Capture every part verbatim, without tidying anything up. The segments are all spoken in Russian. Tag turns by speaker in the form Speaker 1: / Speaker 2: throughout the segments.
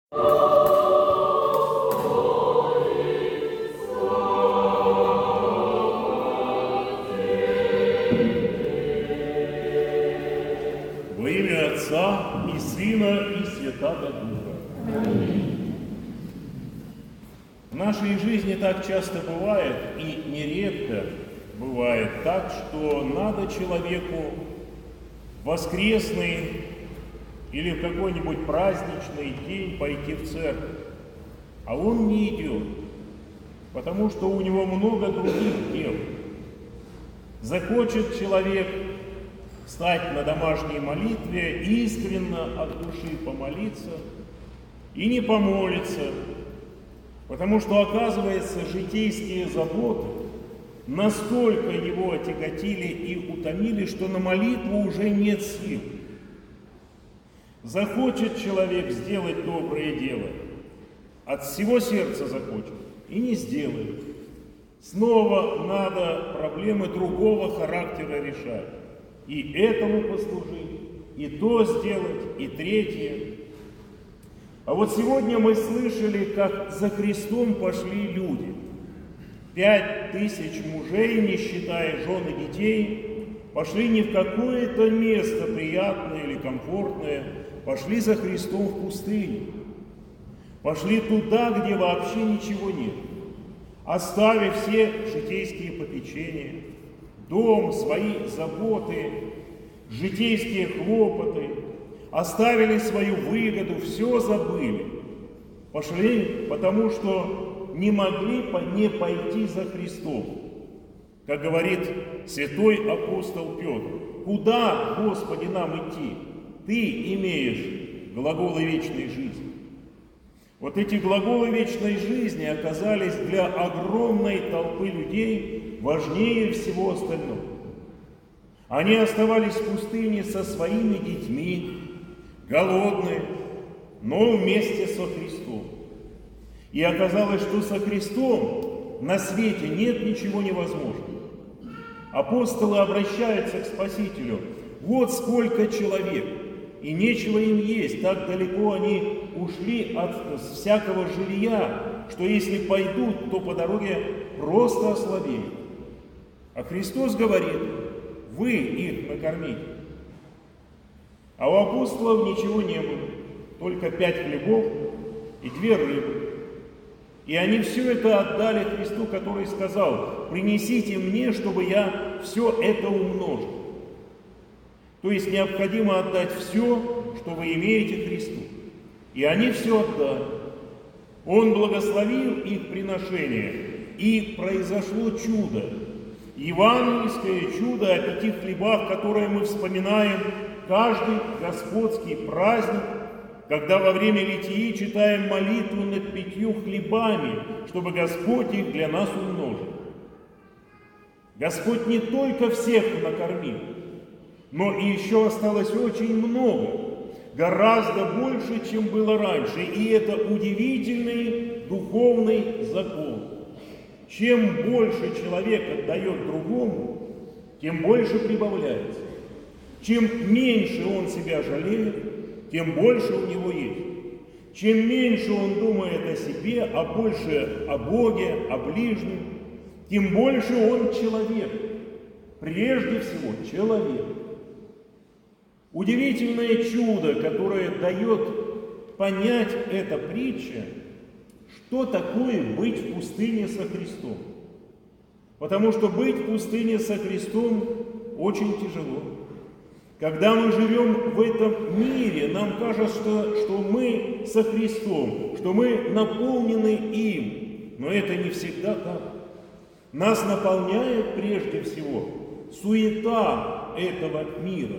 Speaker 1: Во имя Отца и Сына и Святаго Духа. В нашей жизни так часто бывает, и нередко бывает так, что надо человеку в воскресный или в какой-нибудь праздничный день пойти в церковь, а он не идет, потому что у него много других дел. Захочет человек встать на домашней молитве, искренне от души помолиться, и не помолится, потому что, оказывается, житейские заботы настолько его отяготили и утомили, что на молитву уже нет сил. Захочет человек сделать доброе дело, от всего сердца захочет, и не сделает. Снова надо проблемы другого характера решать. И этому послужить, и то сделать, и третье. А вот сегодня мы слышали, как за Христом пошли люди. Пять тысяч мужей, не считая жен и детей, пошли не в какое-то место приятное или комфортное, пошли за Христом в пустыню. Пошли туда, где вообще ничего нет, оставив все житейские попечения, дом, свои заботы, житейские хлопоты, оставили свою выгоду, все забыли. Пошли, потому что не могли не пойти за Христом. Как говорит святой апостол Петр: «Куда, Господи, нам идти? Ты имеешь глаголы вечной жизни». Вот эти глаголы вечной жизни оказались для огромной толпы людей важнее всего остального. Они оставались в пустыне со своими детьми, голодные, но вместе со Христом. И оказалось, что со Христом на свете нет ничего невозможного. Апостолы обращаются к Спасителю: вот сколько человек, и нечего им есть, так далеко они ушли от всякого жилья, что если пойдут, то по дороге просто ослабеют. А Христос говорит: вы их накормите. А у апостолов ничего не было, только пять хлебов и две рыбы. И они все это отдали Христу, который сказал: принесите мне, чтобы я все это умножил. То есть необходимо отдать все, что вы имеете Христу. И они все отдали. Он благословил их приношение, и произошло чудо. Евангельское чудо о пяти хлебах, которое мы вспоминаем каждый господский праздник, когда во время литии читаем молитву над пятью хлебами, чтобы Господь их для нас умножил. Господь не только всех накормил, но и еще осталось очень много, гораздо больше, чем было раньше. И это удивительный духовный закон. Чем больше человек отдает другому, тем больше прибавляется. Чем меньше он себя жалеет, тем больше у него есть. Чем меньше он думает о себе, а больше о Боге, о ближнем, тем больше он человек. Прежде всего, человек. Удивительное чудо, которое дает понять эта притча, что такое быть в пустыне со Христом. Потому что быть в пустыне со Христом очень тяжело. Когда мы живем в этом мире, нам кажется, что, что мы со Христом, что мы наполнены им. Но это не всегда так. Нас наполняет прежде всего суета этого мира,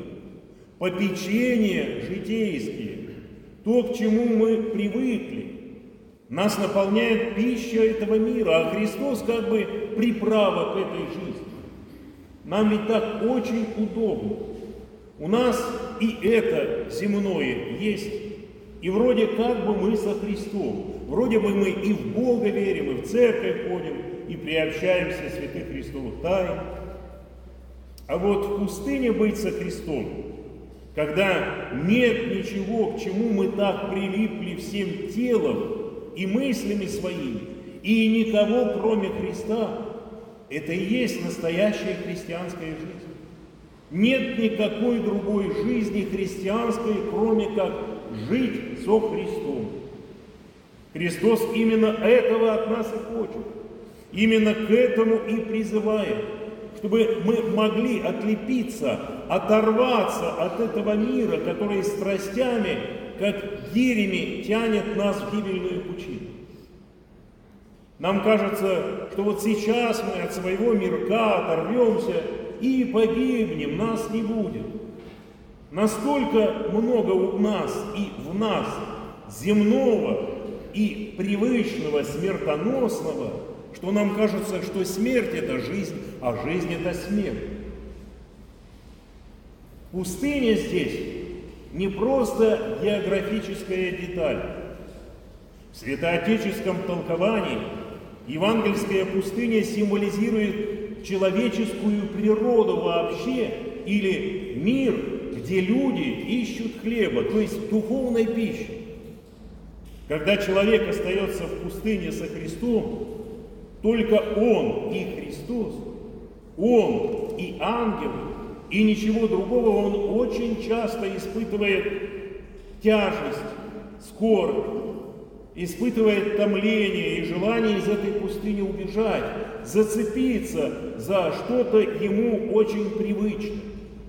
Speaker 1: попечения житейские, то, к чему мы привыкли. Нас наполняет пища этого мира, а Христос как бы приправа к этой жизни. Нам ведь так очень удобно. У нас и это земное есть, и вроде как бы мы со Христом. Вроде бы мы и в Бога верим, и в церковь ходим, и приобщаемся святых Христовых тайн. А вот в пустыне быть со Христом когда нет ничего, к чему мы так прилипли всем телом и мыслями своими, и никого, кроме Христа, это и есть настоящая христианская жизнь. Нет никакой другой жизни христианской, кроме как жить со Христом. Христос именно этого от нас и хочет. Именно к этому и призывает, чтобы мы могли отлепиться, оторваться от этого мира, который страстями, как гирями, тянет нас в гибельную пучину. Нам кажется, что вот сейчас мы от своего мирка оторвемся и погибнем, нас не будет. Настолько много у нас и в нас земного и привычного, смертоносного, что нам кажется, что смерть – это жизнь, а жизнь – это смерть. Пустыня здесь не просто географическая деталь. В святоотеческом толковании евангельская пустыня символизирует человеческую природу вообще, или мир, где люди ищут хлеба, то есть духовной пищи. Когда человек остается в пустыне со Христом, только Он и Христос, Он и ангелы, и ничего другого, он очень часто испытывает тяжесть, скорбь, испытывает томление и желание из этой пустыни убежать, зацепиться за что-то ему очень привычное.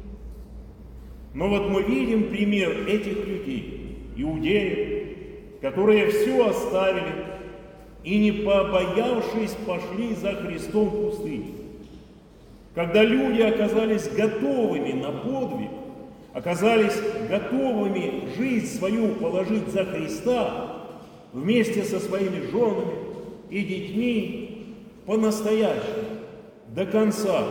Speaker 1: Но вот мы видим пример этих людей, иудеев, которые все оставили и, не побоявшись, пошли за Христом в пустыню. Когда люди оказались готовыми на подвиг, оказались готовыми жизнь свою положить за Христа вместе со своими женами и детьми по-настоящему, до конца,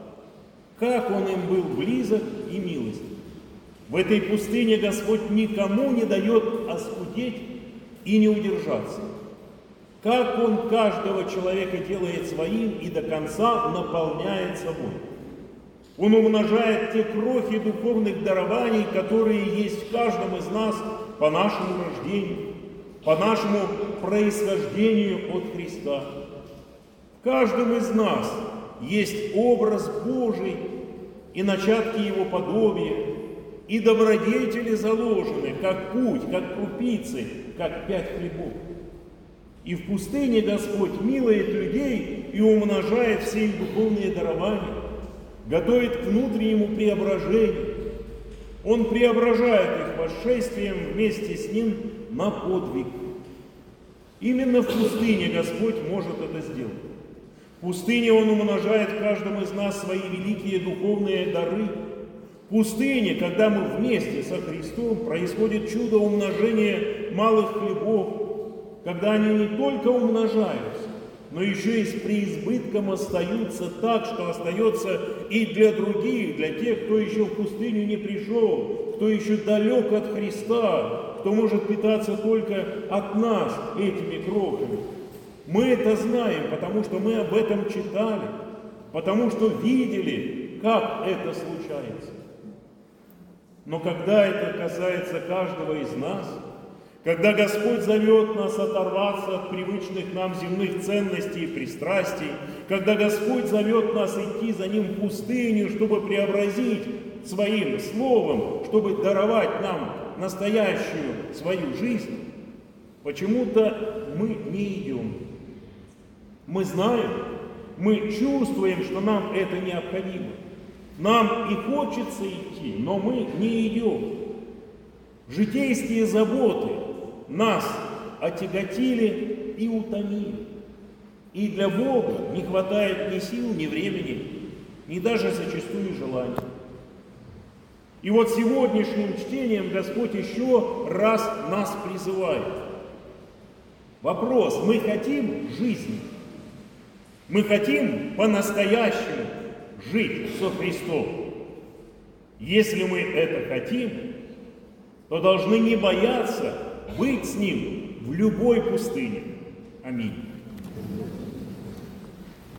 Speaker 1: как Он им был близок и милостив. В этой пустыне Господь никому не дает оскудеть и не удержаться. Как Он каждого человека делает своим и до конца наполняет собой. Он умножает те крохи духовных дарований, которые есть в каждом из нас по нашему рождению, по нашему происхождению от Христа. В каждом из нас есть образ Божий и начатки Его подобия, и добродетели заложены, как путь, как крупицы, как пять хлебов. И в пустыне Господь милует людей и умножает все их духовные дарования, готовит к внутреннему преображению. Он преображает их восшествием вместе с Ним на подвиг. Именно в пустыне Господь может это сделать. В пустыне Он умножает в каждом из нас свои великие духовные дары. В пустыне, когда мы вместе со Христом, происходит чудо умножения малых хлебов, когда они не только умножаются, но еще и с преизбытком остаются так, что остается и для других, для тех, кто еще в пустыню не пришел, кто еще далек от Христа, кто может питаться только от нас этими крохами. Мы это знаем, потому что мы об этом читали, потому что видели, как это случается. Но когда это касается каждого из нас, когда Господь зовет нас оторваться от привычных нам земных ценностей и пристрастий, когда Господь зовет нас идти за Ним в пустыню, чтобы преобразить Своим Словом, чтобы даровать нам настоящую свою жизнь, почему-то мы не идем. Мы знаем, мы чувствуем, что нам это необходимо. Нам и хочется идти, но мы не идем. Житейские заботы нас отяготили и утомили. И для Бога не хватает ни сил, ни времени, ни даже зачастую желаний. И вот сегодняшним чтением Господь еще раз нас призывает. Вопрос: мы хотим жизни? Мы хотим по-настоящему жить со Христом? Если мы это хотим, то должны не бояться быть с Ним в любой пустыне. Аминь.